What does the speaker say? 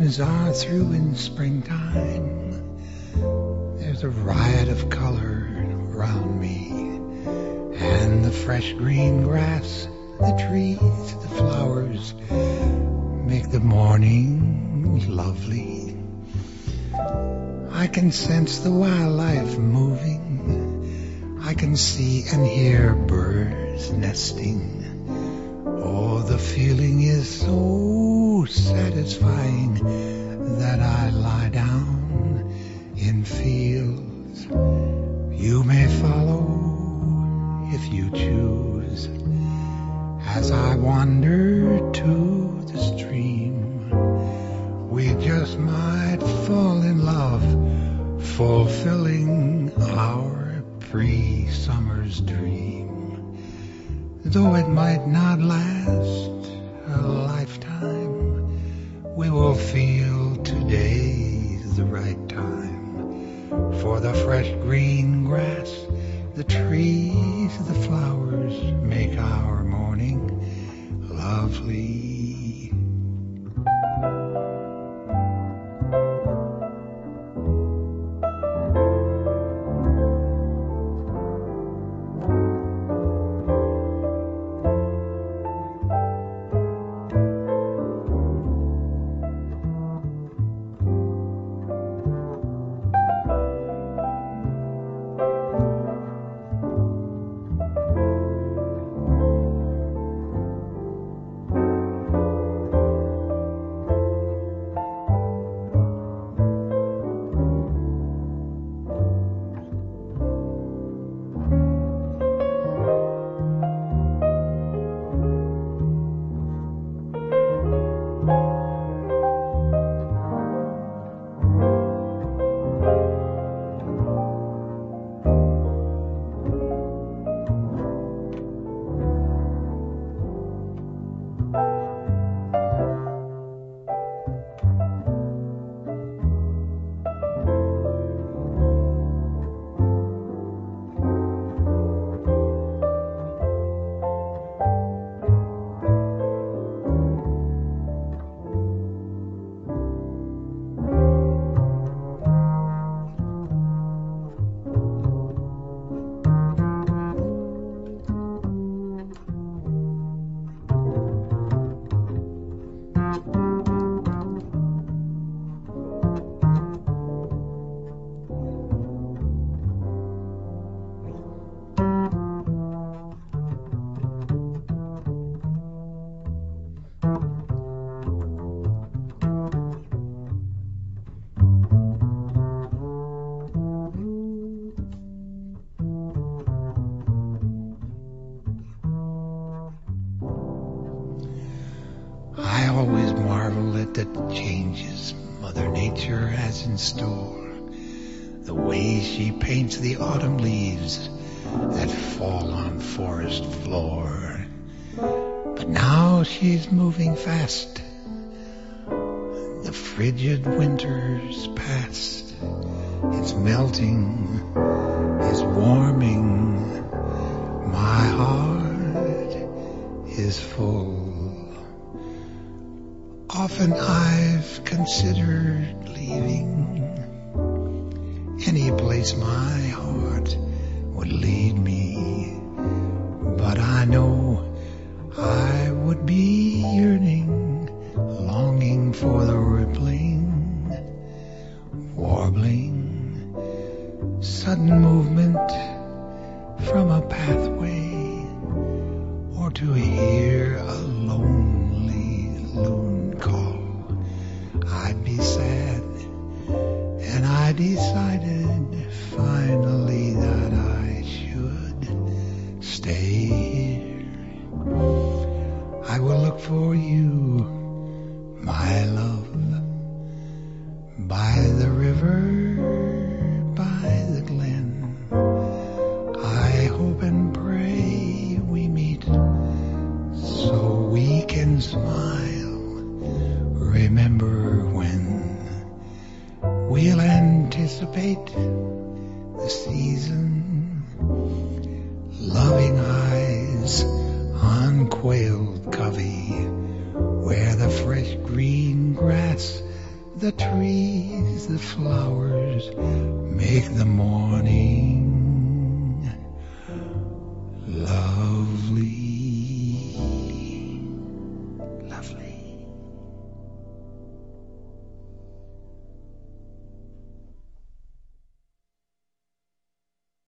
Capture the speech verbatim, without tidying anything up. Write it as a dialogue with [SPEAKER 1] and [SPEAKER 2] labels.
[SPEAKER 1] gardens are through in springtime. There's a riot of color around me, and the fresh green grass, the trees, the flowers make the morning lovely. I can sense the wildlife moving. I can see and hear birds nesting. Oh, the feeling is so satisfying that I lie down in fields. You may follow if you choose, as I wander to the stream. We just might fall in love, fulfilling our pre-summer's dream. Though it might not last a lifetime, we will feel today's the right time. For the fresh green grass, the trees, the flowers make our morning lovely. I always marvel at the changes Mother Nature has in store, the way she paints the autumn leaves that fall on forest floor. But now she's moving fast. The frigid winter's past. It's melting, it's warming. My heart is full. Often I've considered leaving any place my heart would lead me, but I know I would be yearning, longing for the rippling, warbling, sudden movement from a pathway, or to hear a lonely loon call. I'd be sad, and I decided finally that I should stay here. I will look for you, my love, by the river, by the glen. I hope and pray we meet so we can smile. Remember when we'll anticipate the season, loving eyes on quailed covey, where the fresh green grass the trees, the flowers make the morning lovely.